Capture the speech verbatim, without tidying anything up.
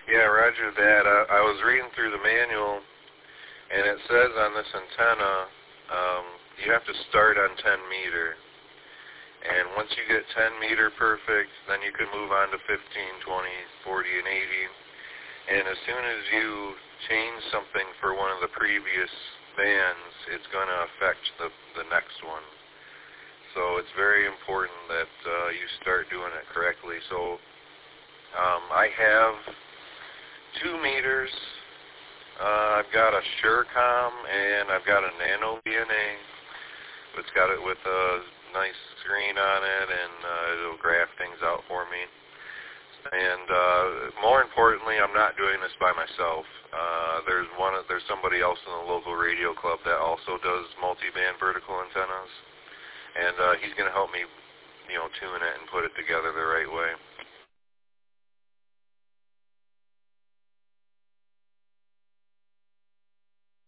Yeah, roger that. I, I was reading through the manual, and it says on this antenna, um, you have to start on ten meter. And once you get ten meter perfect, then you can move on to fifteen, twenty, forty, and eighty. And as soon as you change something for one of the previous bands, it's going to affect the, the next one. So it's very important that uh, you start doing it correctly. So um, I have two meters. Uh, I've got a SureCom, and I've got a Nano B N A. It's got it with a nice screen on it, and uh, it'll graph things out for me. And uh, more importantly, I'm not doing this by myself. Uh, there's one. There's somebody else in the local radio club that also does multi-band vertical antennas, and uh, he's going to help me, you know, tune it and put it together the right way.